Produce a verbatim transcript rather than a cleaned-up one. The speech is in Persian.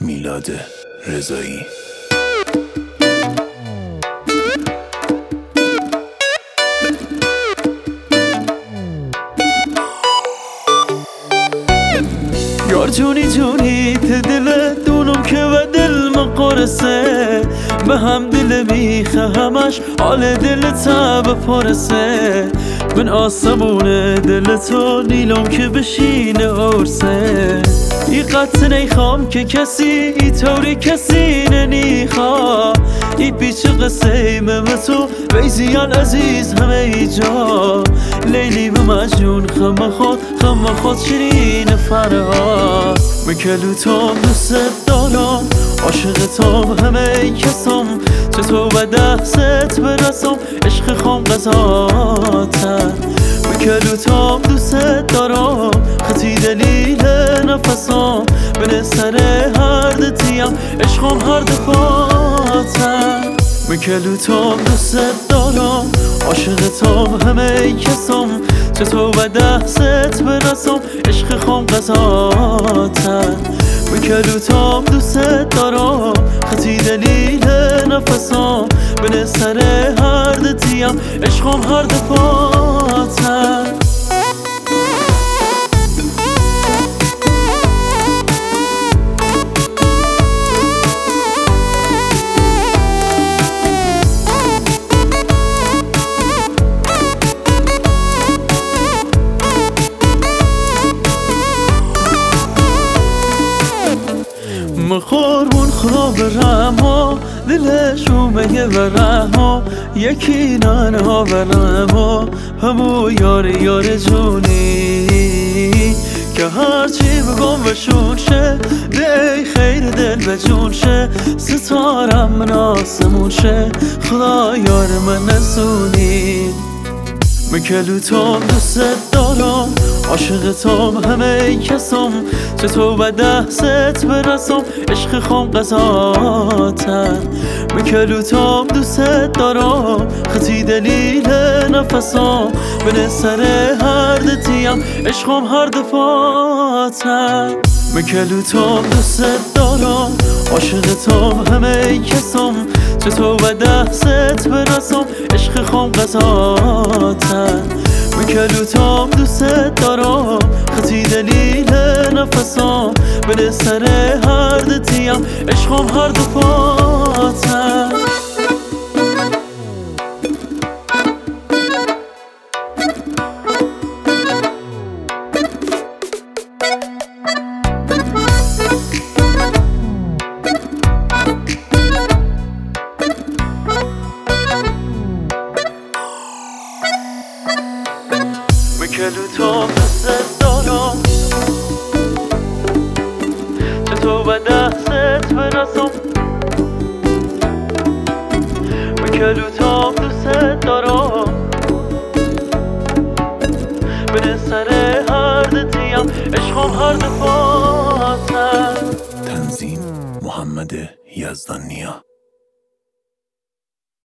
میلاد رضایی. یار جونی جونی ته دل دونم که و دل مقرسه به هم دل میخه همش حال دل تب پرسه من آسمون دل تو نیلم که بشینه عرسه ای قطع نیخوام که کسی ای طوری کسی ننیخوا ای پیچ قصه من و تو ویزیان عزیز همه ای جا لیلی و مجنون خم خود خم خود شیرین فرها مکلو تام دوست دارم عاشق تام همه کسم چطور به دستت برسم عشق خام قضاتن مکلو تام دوست دارم خطی دلیل نفسم بنه سر هر دتیم عشقم هر دفاتن مکلو تام دوست دارم عاشق تام همه کسم چطور به دستت برسم عشق خام قضاتن مکلو تام دوست دارم خطی دلیل نفسم بنه سر هر دتیم عشقم هر دفاتن مخورمون خواب رحما دلش اومه و رحما یکی نانه ها و رحما همو یار یار جونی که هرچی بگم بشون شه دی خیر دل به جون شه ستارم من آسمون شه خدا یار من نسونی مکلو تام دوست دارم عاشق تام همه کسم چطور به دستت برسم عشق خام قضاتن مکلو تام دوست دارم خطی دلیل نفسم بنه سر هر دتیم عشقم هر دفاتن مکلو تام دوست دارم عاشق تام همه کسم چطور به دستت برسم عشق خام قضاتن مکلو تام دوست دارم خطی دلیل نفسم بنه سر هر دتیم عشقم هر دفاتن مکلو تام دوست دارم چطور به دستت برسم مکلو تام دوست دارم بنه سر هر دتیم عشقم هر دفاتن. تنظیم محمد یزدانیا.